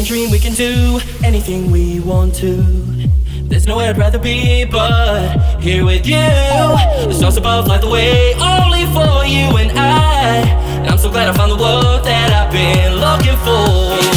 dream we can do anything we want to. There's nowhere I'd rather be but here with you. The stars above light the way only for you and I. And I'm so glad I found the love that I've been looking for.